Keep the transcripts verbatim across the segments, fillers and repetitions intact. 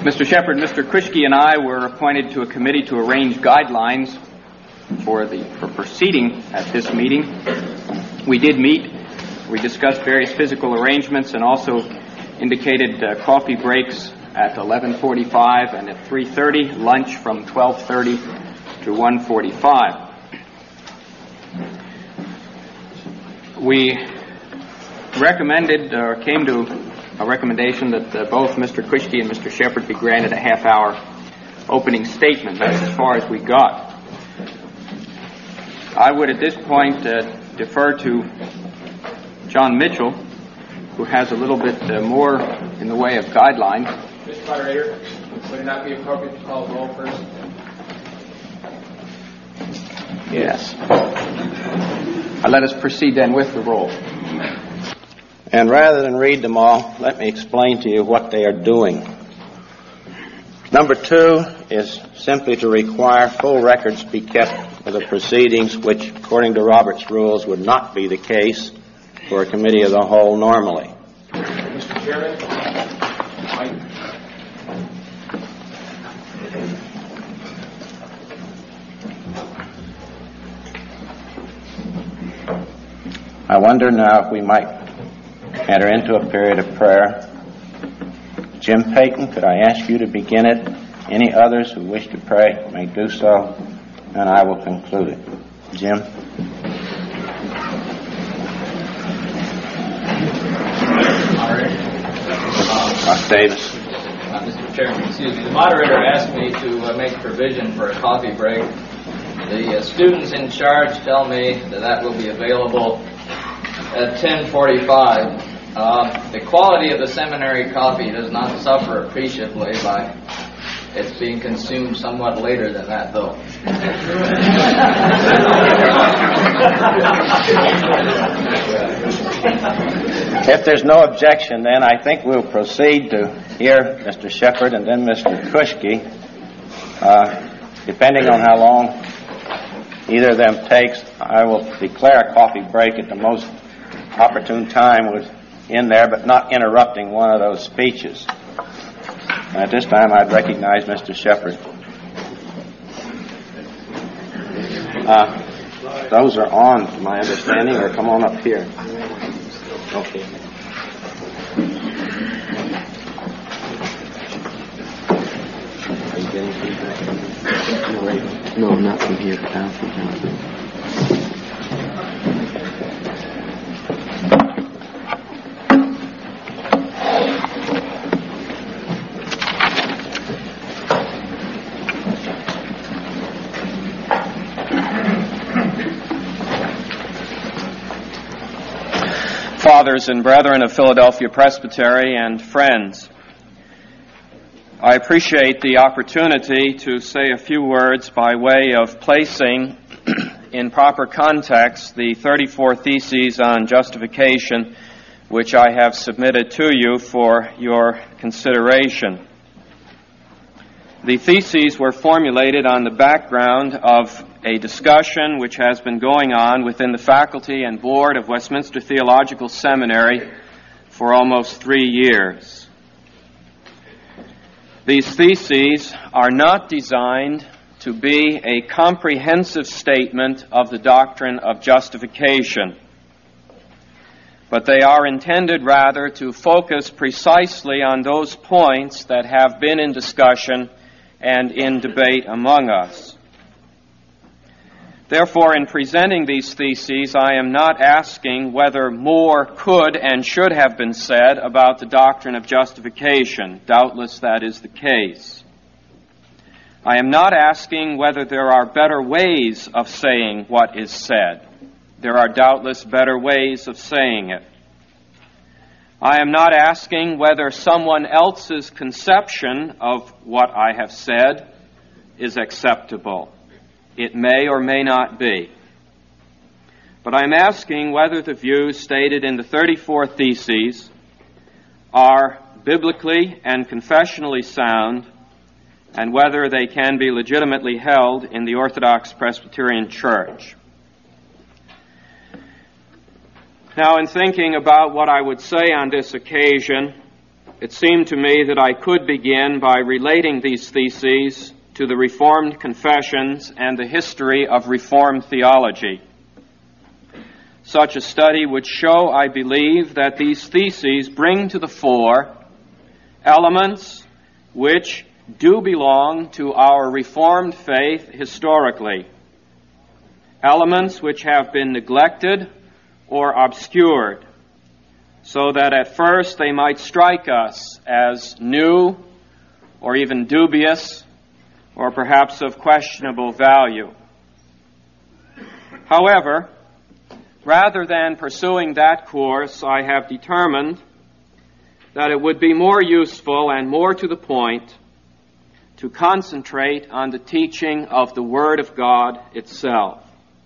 Mister Shepherd, Mister Krischke, and I were appointed to a committee to arrange guidelines for the for proceeding at this meeting. We did meet. We discussed various physical arrangements and also indicated uh, coffee breaks at eleven forty-five and at three thirty, lunch from twelve thirty to one forty-five. We recommended or came to a recommendation that uh, both Mister Krischke and Mister Shepherd be granted a half-hour opening statement. That's as far as we got. I would at this point uh, defer to John Mitchell, who has a little bit uh, more in the way of guidelines. Mister Moderator, would it not be appropriate to call the roll first? Yes. Uh, let us proceed then with the roll. And rather than read them all, let me explain to you what they are doing. Number two is simply to require full records be kept of the proceedings, which, according to Robert's rules, would not be the case for a committee of the whole normally. Mister Chairman, Mike. I wonder now if we might enter into a period of prayer. Jim Payton, could I ask you to begin it? Any others who wish to pray may do so, and I will conclude it. Jim? Ross Davis. Uh, Mister Chairman, excuse me. The moderator asked me to uh, make provision for a coffee break. The uh, students in charge tell me that that will be available at ten forty-five. Uh, the quality of the seminary coffee does not suffer appreciably by its being consumed somewhat later than that, though. If there's no objection, then I think we'll proceed to hear Mister Shepherd and then Mister Krischke. Uh, depending on how long either of them takes, I will declare a coffee break at the most opportune time was in there, but not interrupting one of those speeches. And at this time, I'd recognize Mister Shepherd. Uh, those are on, to my understanding, or come on up here. Okay. Are you getting feedback? No, right. No, not from here, but down from here. Fathers and brethren of Philadelphia Presbytery and friends, I appreciate the opportunity to say a few words by way of placing in proper context the thirty-four Theses on Justification, which I have submitted to you for your consideration. The Theses were formulated on the background of a discussion which has been going on within the faculty and board of Westminster Theological Seminary for almost three years. These theses are not designed to be a comprehensive statement of the doctrine of justification, but they are intended rather to focus precisely on those points that have been in discussion and in debate among us. Therefore, in presenting these theses, I am not asking whether more could and should have been said about the doctrine of justification. Doubtless that is the case. I am not asking whether there are better ways of saying what is said. There are doubtless better ways of saying it. I am not asking whether someone else's conception of what I have said is acceptable. It may or may not be. But I'm asking whether the views stated in the thirty-four Theses are biblically and confessionally sound, and whether they can be legitimately held in the Orthodox Presbyterian Church. Now, in thinking about what I would say on this occasion, it seemed to me that I could begin by relating these theses to the Reformed confessions and the history of Reformed theology. Such a study would show, I believe, that these theses bring to the fore elements which do belong to our Reformed faith historically, elements which have been neglected or obscured, so that at first they might strike us as new or even dubious or perhaps of questionable value. However, rather than pursuing that course, I have determined that it would be more useful and more to the point to concentrate on the teaching of the Word of God itself.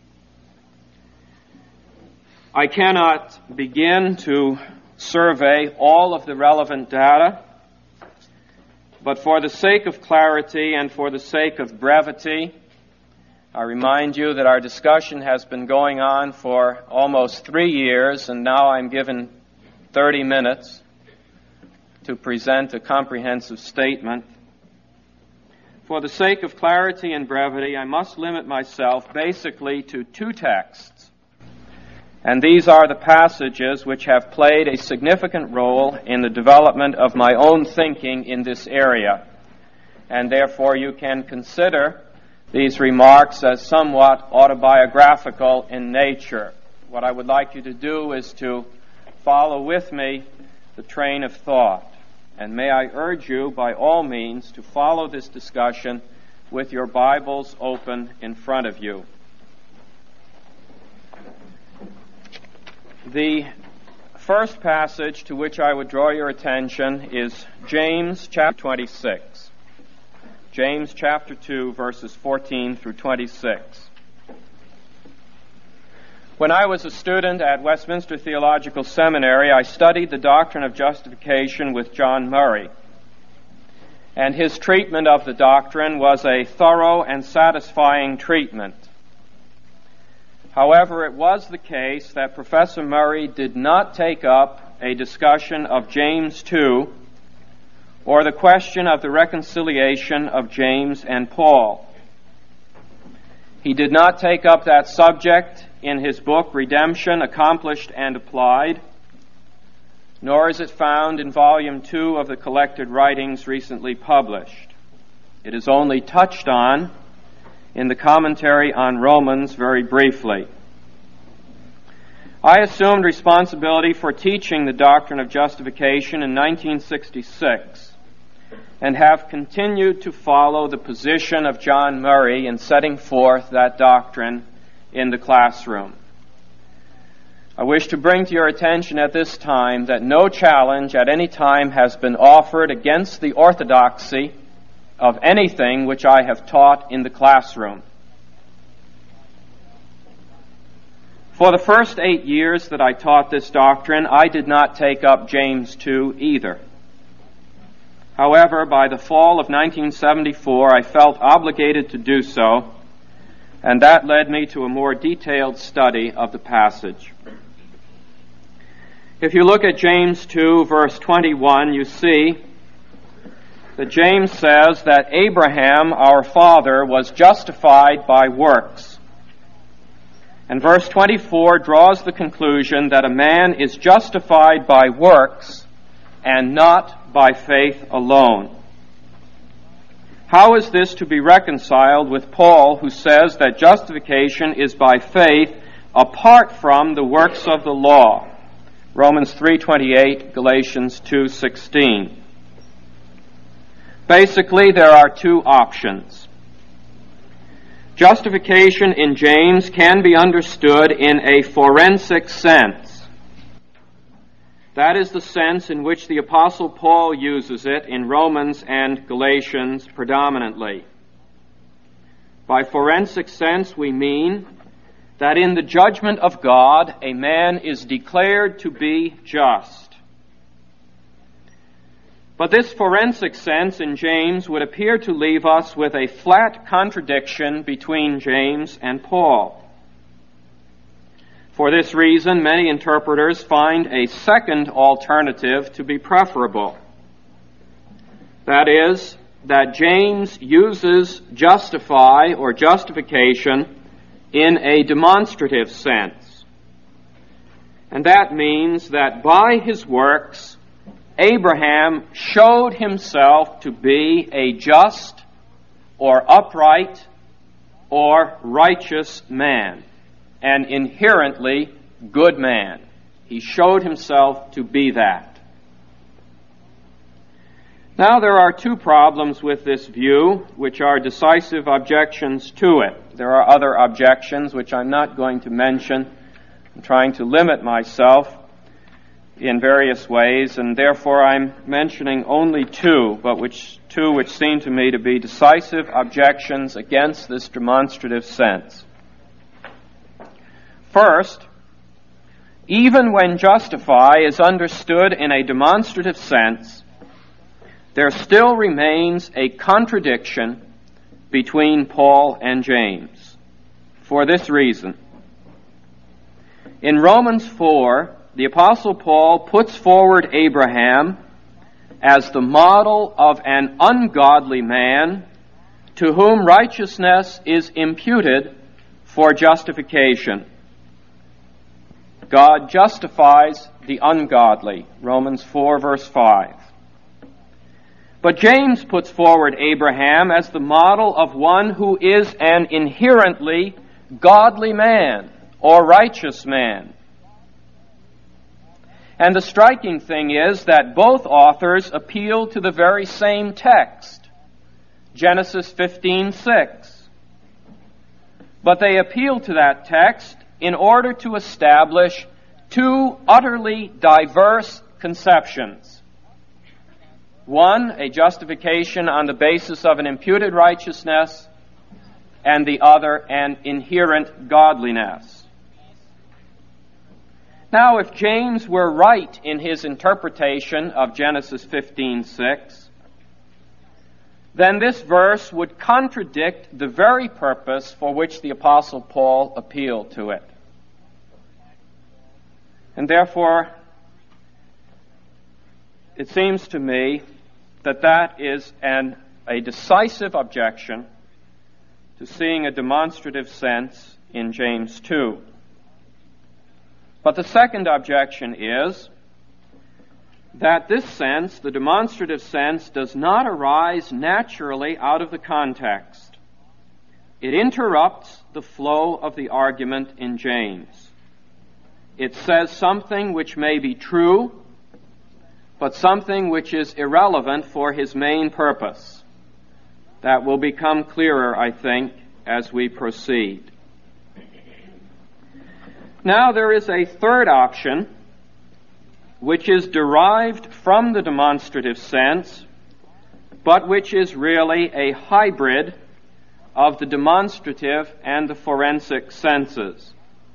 I cannot begin to survey all of the relevant data, but for the sake of clarity and for the sake of brevity, I remind you that our discussion has been going on for almost three years, and now I'm given thirty minutes to present a comprehensive statement. For the sake of clarity and brevity, I must limit myself basically to two texts. And these are the passages which have played a significant role in the development of my own thinking in this area. And therefore you can consider these remarks as somewhat autobiographical in nature. What I would like you to do is to follow with me the train of thought. And may I urge you, by all means, to follow this discussion with your Bibles open in front of you. The first passage to which I would draw your attention is James chapter twenty-six. James chapter two, verses fourteen through twenty-six. When I was a student at Westminster Theological Seminary, I studied the doctrine of justification with John Murray. And his treatment of the doctrine was a thorough and satisfying treatment. However, it was the case that Professor Murray did not take up a discussion of James two or the question of the reconciliation of James and Paul. He did not take up that subject in his book, Redemption, Accomplished and Applied, nor is it found in Volume two of the collected writings recently published. It is only touched on in the commentary on Romans very briefly. I assumed responsibility for teaching the doctrine of justification in nineteen sixty-six and have continued to follow the position of John Murray in setting forth that doctrine in the classroom. I wish to bring to your attention at this time that no challenge at any time has been offered against the orthodoxy of anything which I have taught in the classroom. For the first eight years that I taught this doctrine, I did not take up James two either. However, by the fall of nineteen seventy-four, I felt obligated to do so, and that led me to a more detailed study of the passage. If you look at James two, verse twenty-one, you see that James says that Abraham, our father, was justified by works. And verse twenty-four draws the conclusion that a man is justified by works and not by faith alone. How is this to be reconciled with Paul, who says that justification is by faith apart from the works of the law? Romans three twenty-eight, Galatians two sixteen. Basically, there are two options. Justification in James can be understood in a forensic sense. That is the sense in which the Apostle Paul uses it in Romans and Galatians predominantly. By forensic sense, we mean that in the judgment of God, a man is declared to be just. But this forensic sense in James would appear to leave us with a flat contradiction between James and Paul. For this reason, many interpreters find a second alternative to be preferable. That is, that James uses justify or justification in a demonstrative sense. And that means that by his works, Abraham showed himself to be a just or upright or righteous man, an inherently good man. He showed himself to be that. Now there are two problems with this view, which are decisive objections to it. There are other objections which I'm not going to mention. I'm trying to limit myself in various ways, and therefore I'm mentioning only two, but which two which seem to me to be decisive objections against this demonstrative sense. First, even when justify is understood in a demonstrative sense, there still remains a contradiction between Paul and James. For this reason, in Romans four, the Apostle Paul puts forward Abraham as the model of an ungodly man to whom righteousness is imputed for justification. God justifies the ungodly, Romans four, verse five. But James puts forward Abraham as the model of one who is an inherently godly man or righteous man. And the striking thing is that both authors appeal to the very same text, Genesis fifteen six. But they appeal to that text in order to establish two utterly diverse conceptions. One, a justification on the basis of an imputed righteousness, and the other, an inherent godliness. Now, if James were right in his interpretation of Genesis fifteen six, then this verse would contradict the very purpose for which the Apostle Paul appealed to it. And therefore, it seems to me that that is an, a decisive objection to seeing a demonstrative sense in James two. But the second objection is that this sense, the demonstrative sense, does not arise naturally out of the context. It interrupts the flow of the argument in James. It says something which may be true, but something which is irrelevant for his main purpose. That will become clearer, I think, as we proceed. Now there is a third option, which is derived from the demonstrative sense, but which is really a hybrid of the demonstrative and the forensic senses.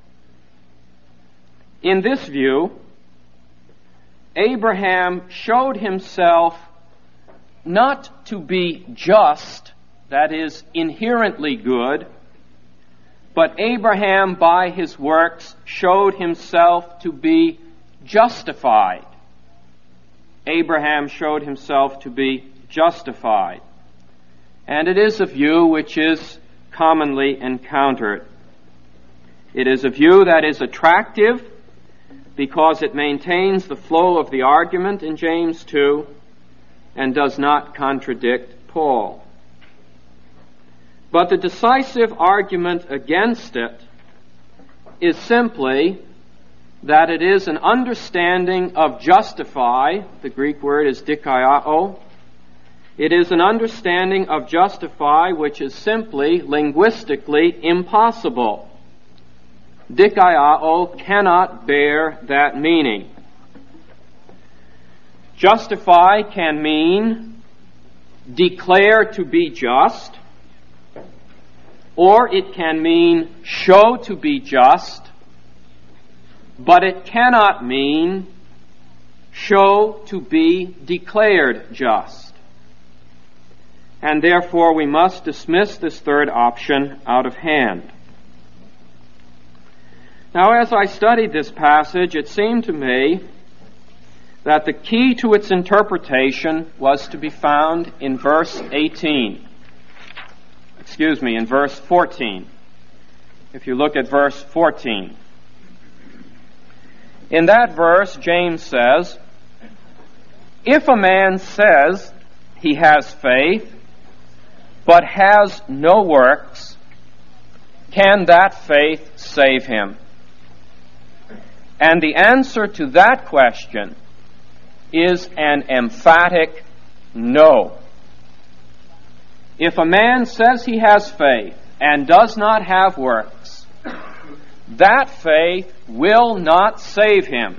In this view, Abraham showed himself not to be just, that is, inherently good, but Abraham, by his works, showed himself to be justified. Abraham showed himself to be justified. And it is a view which is commonly encountered. It is a view that is attractive because it maintains the flow of the argument in James two and does not contradict Paul. But the decisive argument against it is simply that it is an understanding of justify. The Greek word is dikaiao. It is an understanding of justify which is simply linguistically impossible. Dikaiao cannot bear that meaning. Justify can mean declare to be just, or it can mean show to be just, but it cannot mean show to be declared just. And therefore we must dismiss this third option out of hand. Now, as I studied this passage, it seemed to me that the key to its interpretation was to be found in verse eighteen. Excuse me, in verse fourteen. If you look at verse fourteen. In that verse, James says, "If a man says he has faith, but has no works, can that faith save him?" And the answer to that question is an emphatic no. If a man says he has faith and does not have works, that faith will not save him.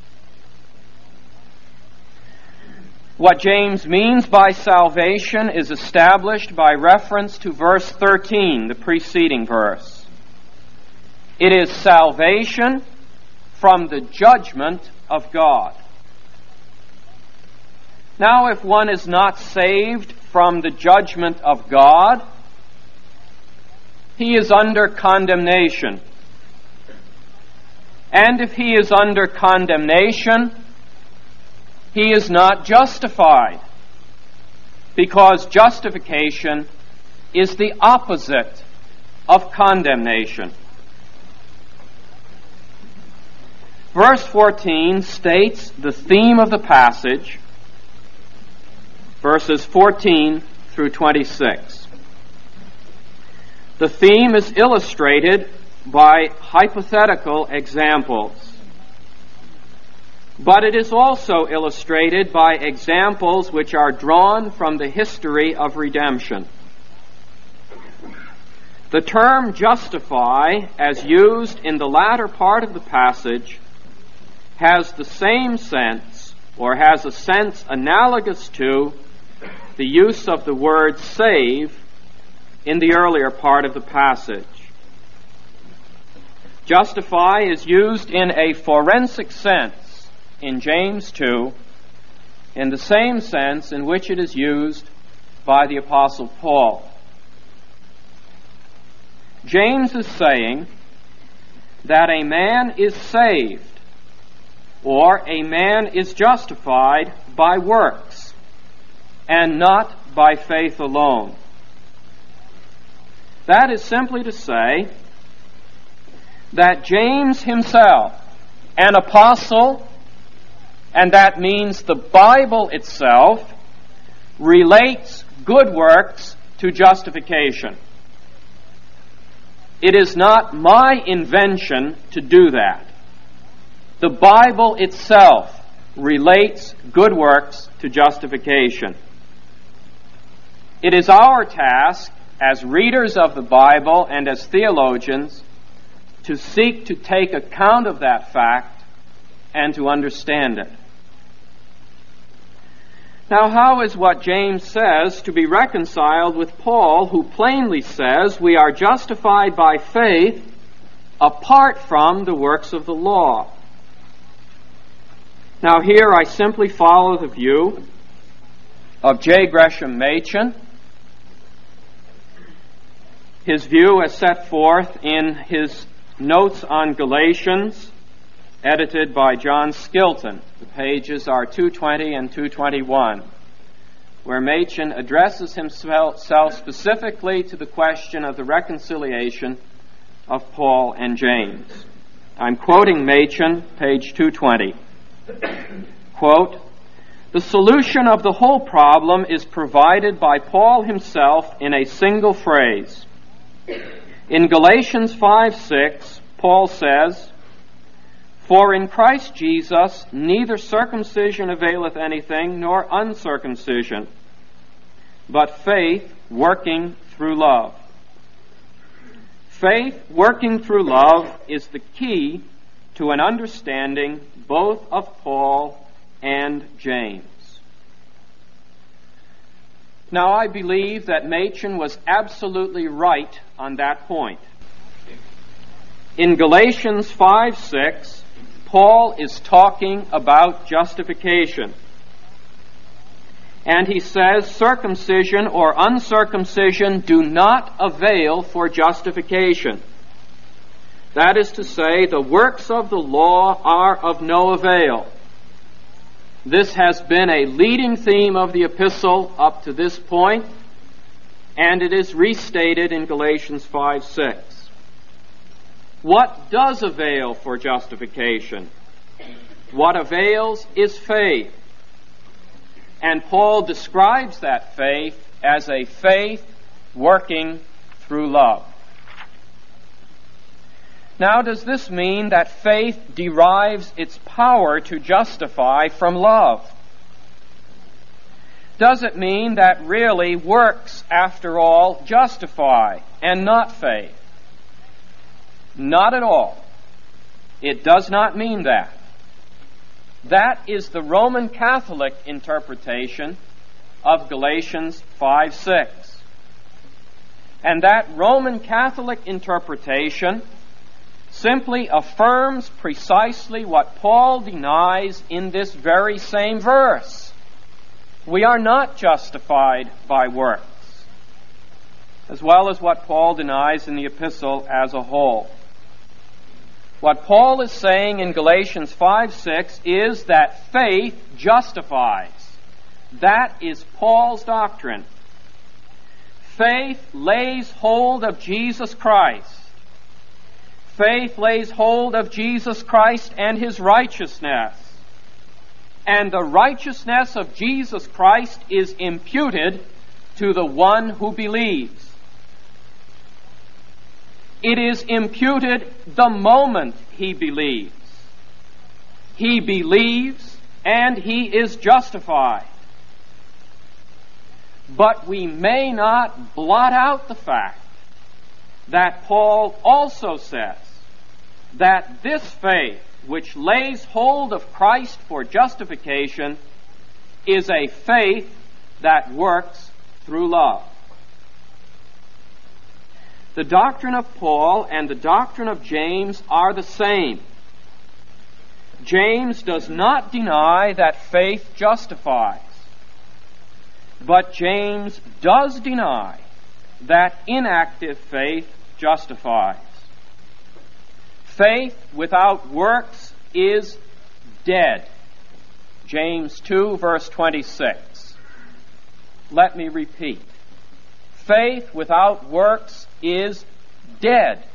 What James means by salvation is established by reference to verse thirteen, the preceding verse. It is salvation from the judgment of God. Now, if one is not saved from the judgment of God, he is under condemnation. And if he is under condemnation, he is not justified, because justification is the opposite of condemnation. Verse fourteen states the theme of the passage, verses fourteen through twenty-six. The theme is illustrated by hypothetical examples, but it is also illustrated by examples which are drawn from the history of redemption. The term justify, as used in the latter part of the passage, has the same sense, or has a sense analogous to, the use of the word save in the earlier part of the passage. Justify is used in a forensic sense in James two, in the same sense in which it is used by the Apostle Paul. James is saying that a man is saved, or a man is justified by works, and not by faith alone. That is simply to say that James himself, an apostle, and that means the Bible itself, relates good works to justification. It is not my invention to do that. The Bible itself relates good works to justification. It is our task as readers of the Bible and as theologians to seek to take account of that fact and to understand it. Now, how is what James says to be reconciled with Paul, who plainly says we are justified by faith apart from the works of the law? Now, here I simply follow the view of J. Gresham Machen, his view as set forth in his Notes on Galatians, edited by John Skilton. The pages are two twenty and two twenty-one, where Machen addresses himself specifically to the question of the reconciliation of Paul and James. I'm quoting Machen, page two twenty. Quote, "The solution of the whole problem is provided by Paul himself in a single phrase. In Galatians five six, Paul says, 'For in Christ Jesus neither circumcision availeth anything, nor uncircumcision, but faith working through love.' Faith working through love is the key to an understanding both of Paul and James." Now, I believe that Machen was absolutely right on that point. In Galatians five six, Paul is talking about justification. And he says circumcision or uncircumcision do not avail for justification. That is to say, the works of the law are of no avail. This has been a leading theme of the epistle up to this point, and it is restated in Galatians five six. What does avail for justification? What avails is faith. And Paul describes that faith as a faith working through love. Now, does this mean that faith derives its power to justify from love? Does it mean that really works, after all, justify and not faith? Not at all. It does not mean that. That is the Roman Catholic interpretation of Galatians five six. And that Roman Catholic interpretation simply affirms precisely what Paul denies in this very same verse. We are not justified by works, as well as what Paul denies in the epistle as a whole. What Paul is saying in Galatians five six is that faith justifies. That is Paul's doctrine. Faith lays hold of Jesus Christ. Faith lays hold of Jesus Christ and His righteousness. And the righteousness of Jesus Christ is imputed to the one who believes. It is imputed the moment he believes. He believes and he is justified. But we may not blot out the fact that Paul also says that this faith, which lays hold of Christ for justification, is a faith that works through love. The doctrine of Paul and the doctrine of James are the same. James does not deny that faith justifies, but James does deny that inactive faith justifies. Faith without works is dead. James two, verse twenty-six. Let me repeat. Faith without works is dead.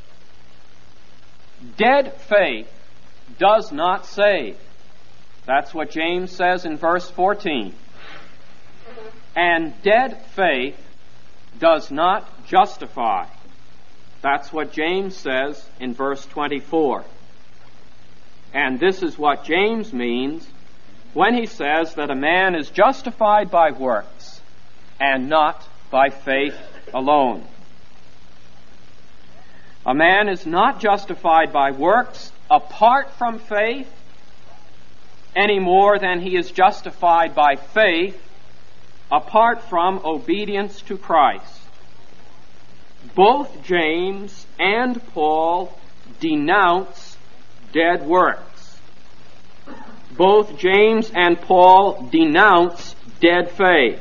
Dead faith does not save. That's what James says in verse fourteen. And dead faith does not justify. That's what James says in verse twenty-four. And this is what James means when he says that a man is justified by works and not by faith alone. A man is not justified by works apart from faith any more than he is justified by faith apart from obedience to Christ. Both James and Paul denounce dead works. Both James and Paul denounce dead faith.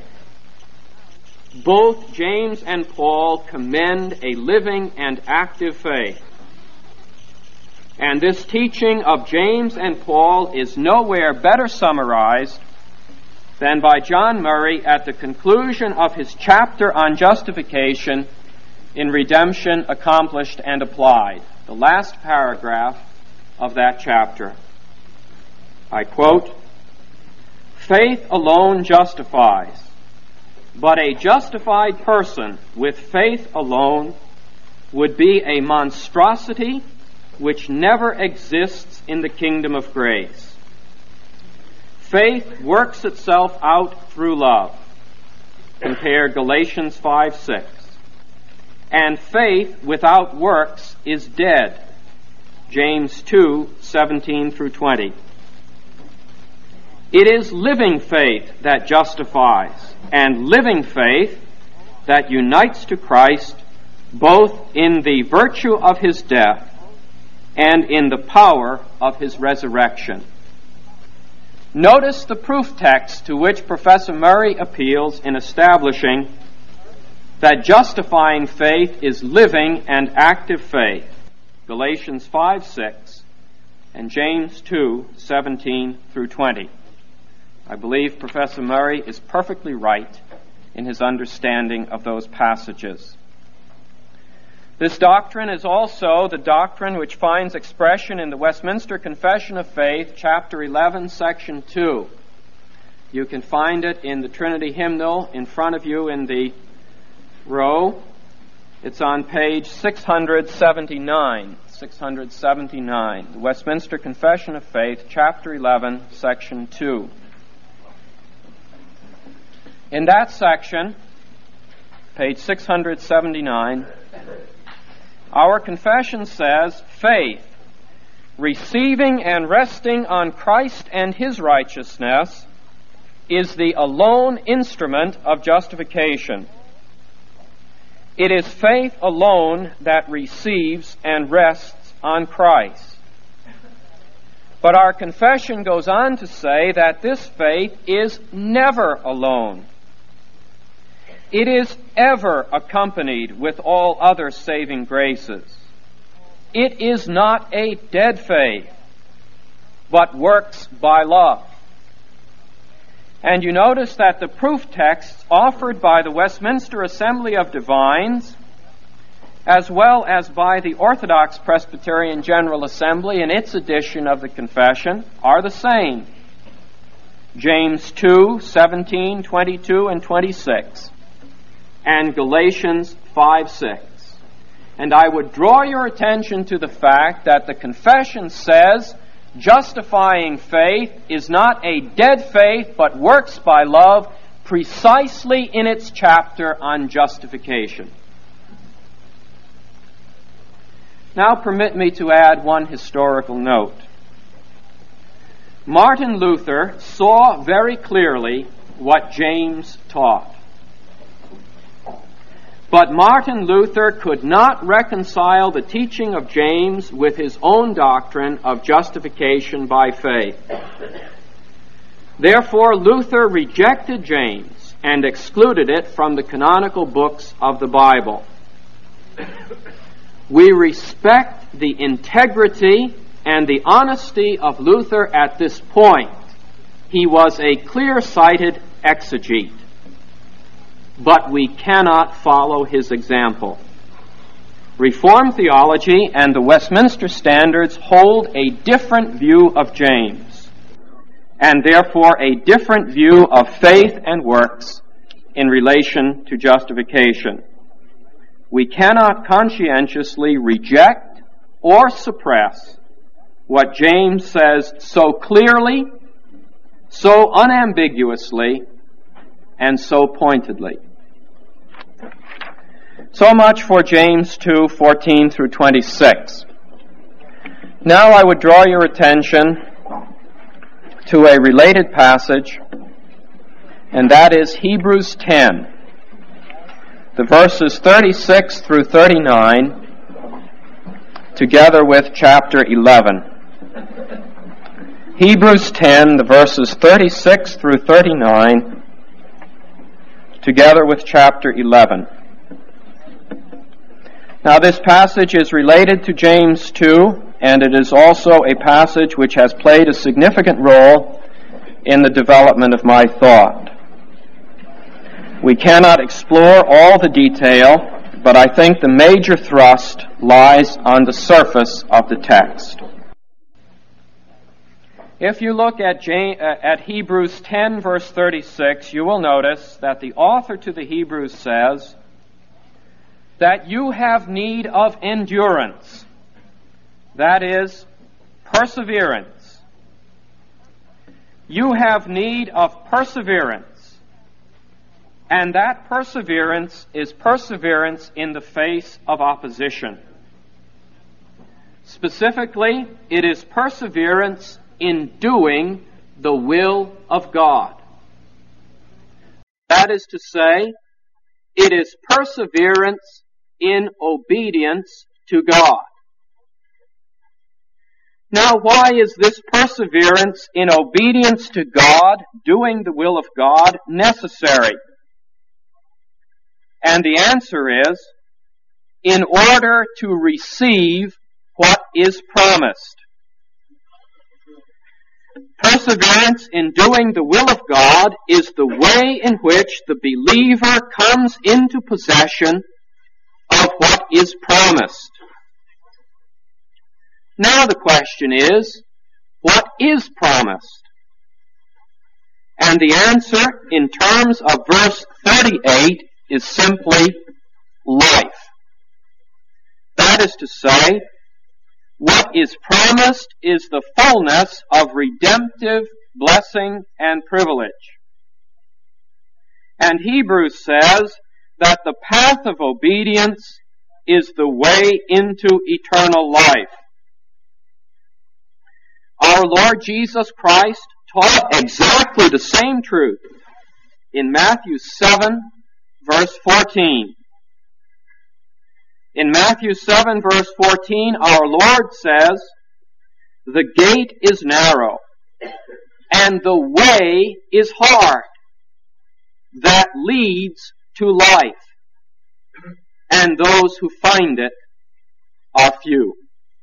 Both James and Paul commend a living and active faith. And this teaching of James and Paul is nowhere better summarized than by John Murray at the conclusion of his chapter on justification in Redemption Accomplished and Applied, the last paragraph of that chapter. I quote, "Faith alone justifies, but a justified person with faith alone would be a monstrosity which never exists in the kingdom of grace. Faith works itself out through love. Compare Galatians five six. And faith without works is dead. James two seventeen through twenty. It is living faith that justifies, and living faith that unites to Christ both in the virtue of his death and in the power of his resurrection." Notice the proof text to which Professor Murray appeals in establishing that justifying faith is living and active faith. Galatians five six and James two seventeen through twenty. I believe Professor Murray is perfectly right in his understanding of those passages. This doctrine is also the doctrine which finds expression in the Westminster Confession of Faith, chapter eleven, section two. You can find it in the Trinity Hymnal in front of you in the row. It's on page six hundred seventy-nine. six hundred seventy-nine. The Westminster Confession of Faith, chapter eleven, section two. In that section, page six hundred seventy-nine, our confession says, faith, receiving and resting on Christ and His righteousness, is the alone instrument of justification. It is faith alone that receives and rests on Christ. But our confession goes on to say that this faith is never alone. It is ever accompanied with all other saving graces. It is not a dead faith, but works by love. And you notice that the proof texts offered by the Westminster Assembly of Divines, as well as by the Orthodox Presbyterian General Assembly in its edition of the Confession, are the same. James two, seventeen, twenty-two, and twenty-six. And Galatians five, six. And I would draw your attention to the fact that the confession says justifying faith is not a dead faith, but works by love, precisely in its chapter on justification. Now permit me to add one historical note. Martin Luther saw very clearly what James taught. But Martin Luther could not reconcile the teaching of James with his own doctrine of justification by faith. Therefore, Luther rejected James and excluded it from the canonical books of the Bible. We respect the integrity and the honesty of Luther at this point. He was a clear-sighted exegete. But we cannot follow his example. Reformed theology and the Westminster Standards hold a different view of James, and therefore a different view of faith and works in relation to justification. We cannot conscientiously reject or suppress what James says so clearly, so unambiguously, and so pointedly. So much for James two, fourteen through twenty-six. Now I would draw your attention to a related passage, and that is Hebrews ten, the verses thirty-six through thirty-nine, together with chapter eleven. Hebrews ten, the verses thirty-six through thirty-nine, together with chapter eleven. Now this passage is related to James two, and it is also a passage which has played a significant role in the development of my thought. We cannot explore all the detail, but I think the major thrust lies on the surface of the text. If you look at, James, uh, at Hebrews ten, verse thirty-six, you will notice that the author to the Hebrews says that you have need of endurance, that is, perseverance. You have need of perseverance, and that perseverance is perseverance in the face of opposition. Specifically, it is perseverance in doing the will of God. That is to say, it is perseverance in obedience to God. Now, why is this perseverance in obedience to God, doing the will of God, necessary? And the answer is, in order to receive what is promised. Perseverance in doing the will of God is the way in which the believer comes into possession of what is promised. Now the question is, what is promised? And the answer in terms of verse thirty-eight is simply life. That is to say, what is promised is the fullness of redemptive blessing and privilege. And Hebrews says that the path of obedience is the way into eternal life. Our Lord Jesus Christ taught exactly the same truth in Matthew seven, verse fourteen. In Matthew seven, verse fourteen, our Lord says, "The gate is narrow, and the way is hard that leads to life, and those who find it are few."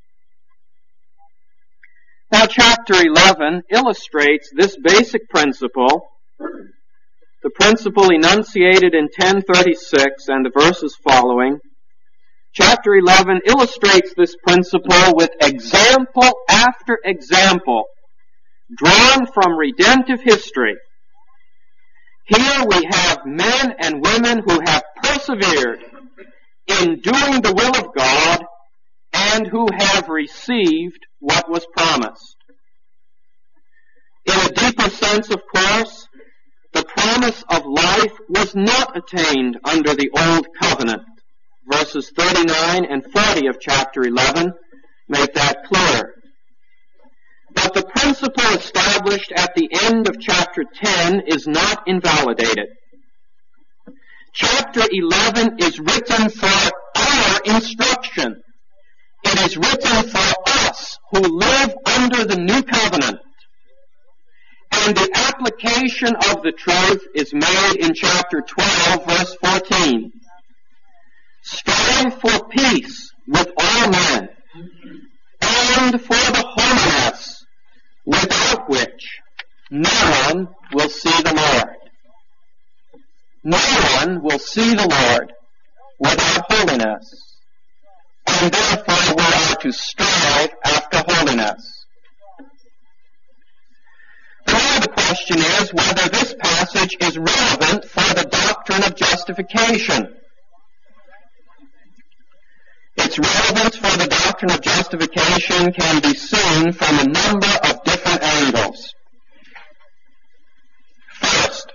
Now, chapter eleven illustrates this basic principle, the principle enunciated in ten thirty-six and the verses following. Chapter eleven illustrates this principle with example after example, drawn from redemptive history. Here we have men and women who have persevered in doing the will of God and who have received what was promised. In a deeper sense, of course, the promise of life was not attained under the Old Covenant. Verses thirty-nine and forty of chapter eleven make that clear. But the principle established at the end of chapter ten is not invalidated. Chapter eleven is written for our instruction. It is written for us who live under the new covenant. And the application of the truth is made in chapter twelve, verse fourteen. Strive for peace with all men, and for the holiness, without which no one will see the Lord. No one will see the Lord without holiness, and therefore we are to strive after holiness. Now the question is whether this passage is relevant for the doctrine of justification. Its relevance for the doctrine of justification can be seen from a number of different angles. First,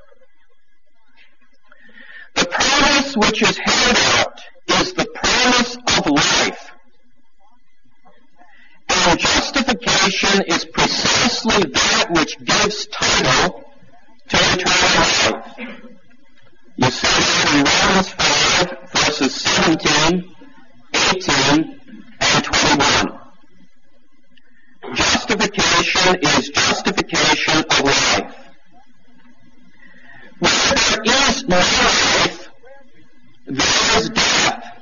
the promise which is held out is the promise of life. And justification is precisely that which gives title to eternal life. You see that in Romans five, verses seventeen, eighteen, and twenty-one. Justification is justification of life. Where there is no life, there is death.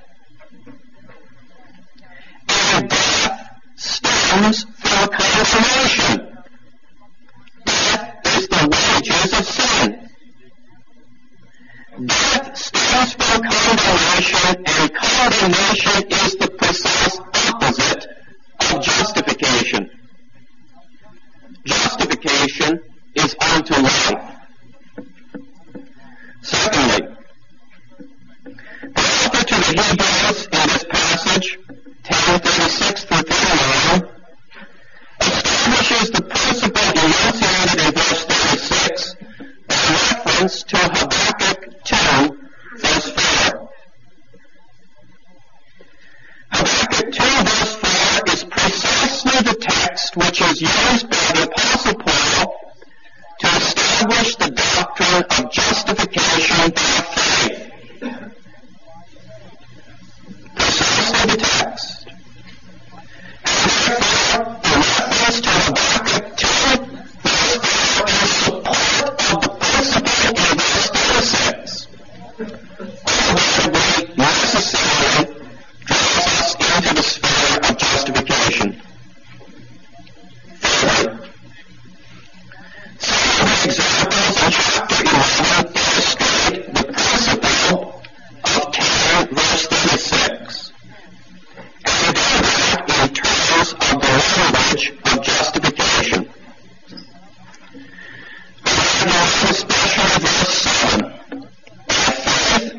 And death stems from condemnation. Death is the wages of sin. Death stems from condemnation, and condemnation is the precise opposite of justification. Justification is unto life. Secondly, the author to the Hebrews in this passage, ten thirty-six through thirty-nine, establishes the principle enunciated in verse thirty-six by reference to Habakkuk two, verse four. Habakkuk two, verse four is precisely the text which is used by the Apostle Paul to establish the doctrine of justification by faith. Precisely the text. And therefore, the reference to Habakkuk two, verse four is support of the principle in verse thirty-six. Ultimately, necessarily, draws us into the sphere of justification. Thirdly,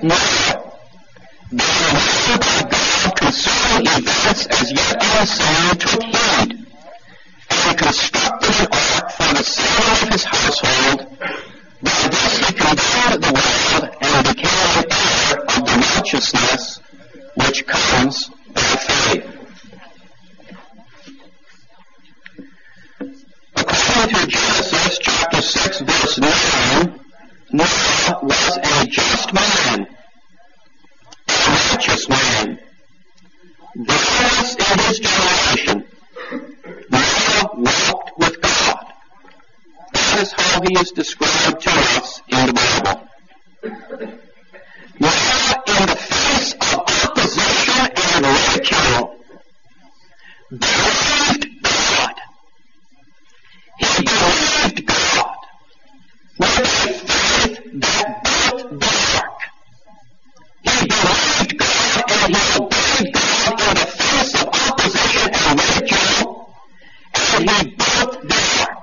No. They were warned by God concerning events as yet unseen, took heed, and constructed an ark for the saving of his household. By this he condemned the world and became an heir of the righteousness which comes by faith. According to Genesis chapter six, verse nine, Noah was a just man, a righteous man, blameless in his generation. Noah walked with God. That is how he is described to us in the Bible. Noah, in the face of opposition and ridicule, believed God. He believed God with a faith that built the ark. He believed God and he obeyed God in the face of opposition and ridicule, and he built the ark.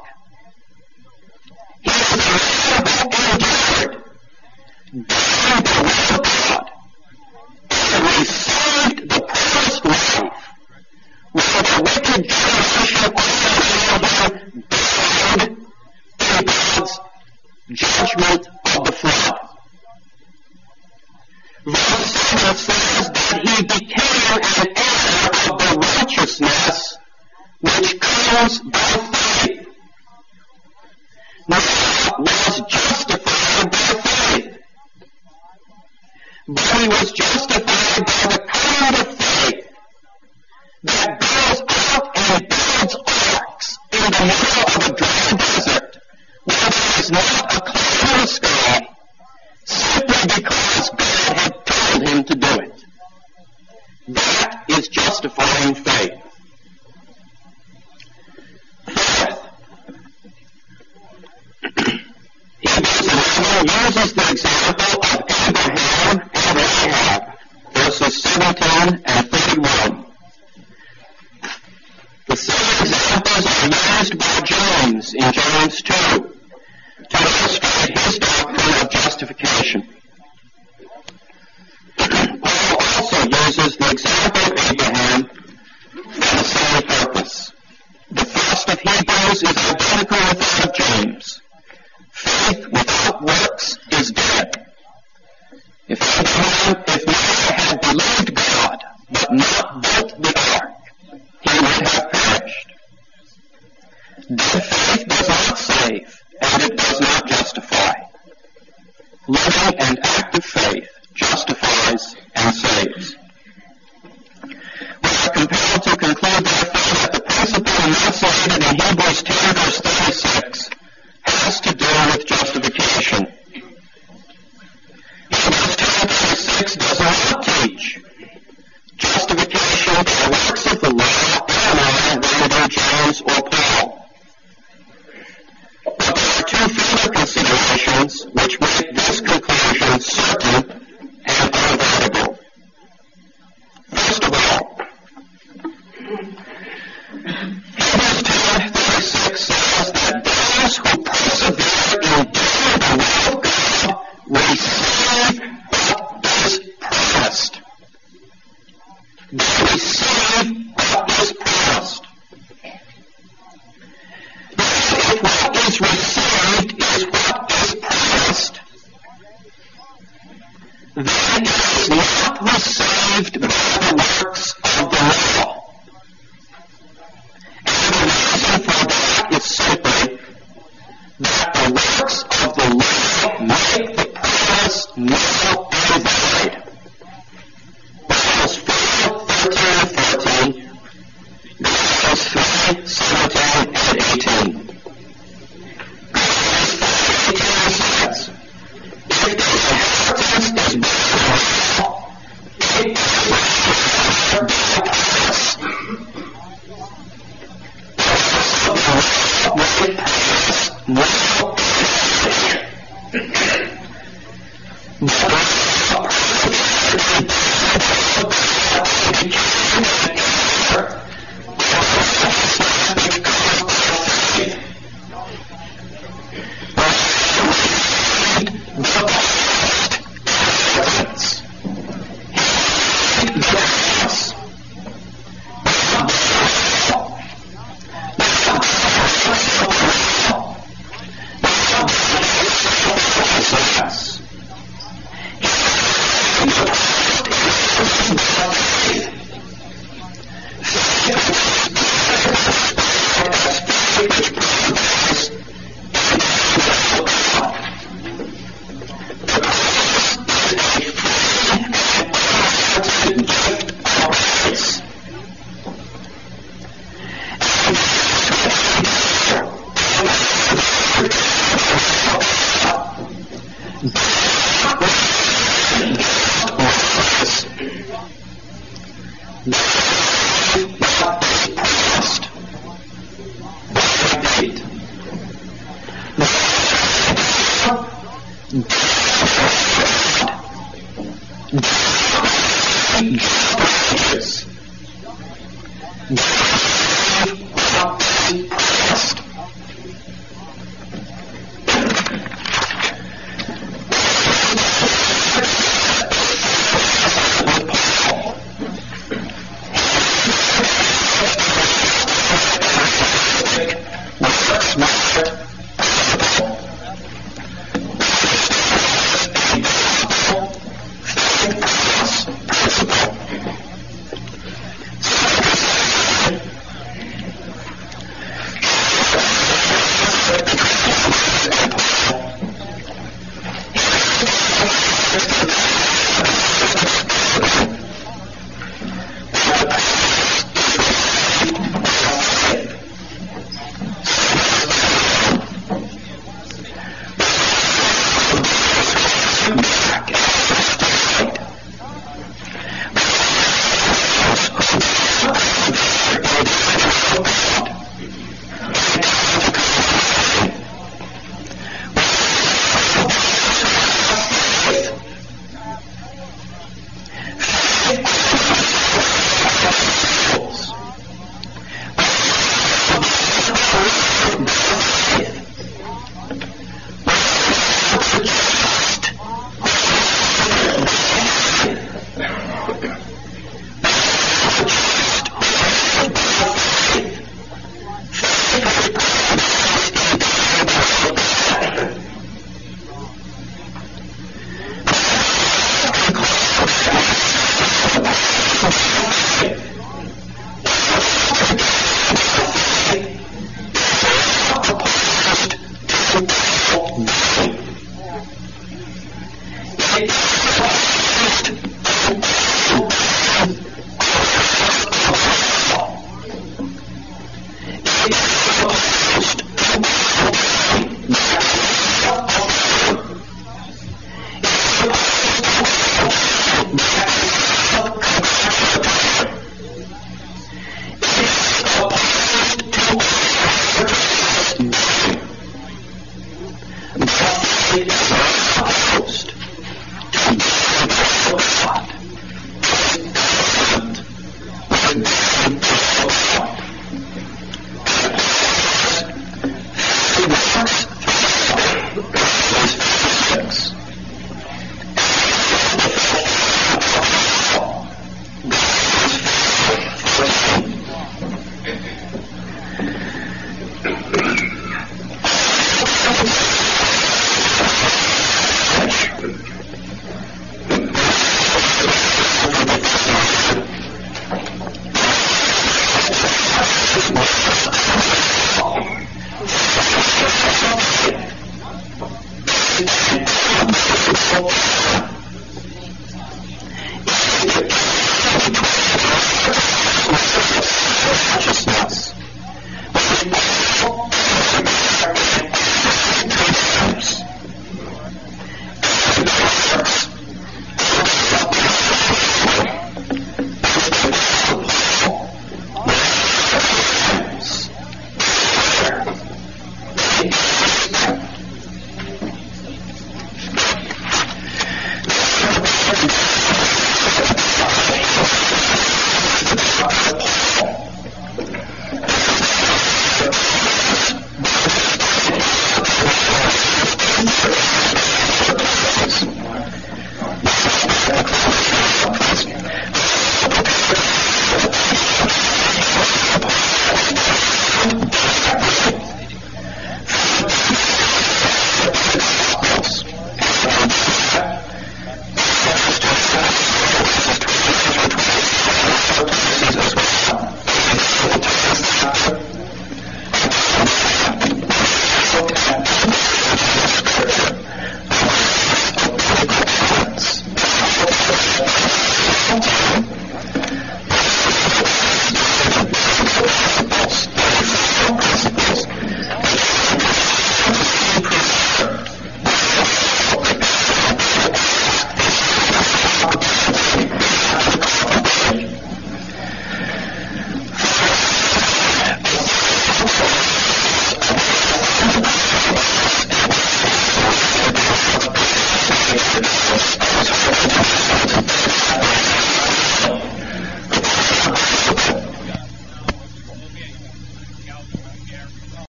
He was a man that endured, doing the will of God, and received the promised life, while the wicked generation also him died in God's judgment of the flood. Verse seven says that he became an heir of the righteousness which comes by faith. Noah was justified by faith, but he was justified by the kind of faith that goes out and builds arks in the middle of a dry desert where there is not a cloud in the sky, simply because God had told him to do it. That is justifying faith. Fourth, Hebrews eleven uses the example of Abraham and Rahab, verses seventeen and thirty-one. The same examples are used by James in James two to illustrate his doctrine of justification. Paul also uses the example of Abraham for the same purpose. The first of Hebrews is identical with that of James. Faith without works is dead. If Abraham, if Noah had believed God, but not built the ark, he would have perished. Dead faith does not save, and it does not justify. Living and active faith justifies and saves. We are compelled to conclude, therefore, that the principle enunciated in Hebrews ten, verse thirty-six, has to do with justification. Hebrews ten thirty-six does not teach justification by works of the law any more than do James or Paul. But there are two further considerations which make this conclusion certain and unavoidable. First of all, Hebrews ten thirty-six says that those who persevere in doing the will of God receive what is promised. They receive what is promised. If what is received is what is promised, then it is not received by the works of the law. And the reason for that is simply that the works of the law make the promise null and void. Romans four, thirteen and fourteen, Galatians three, seventeen and eighteen. Galatians four, eighteen says, if the inheritance is by the law, it is by the promise.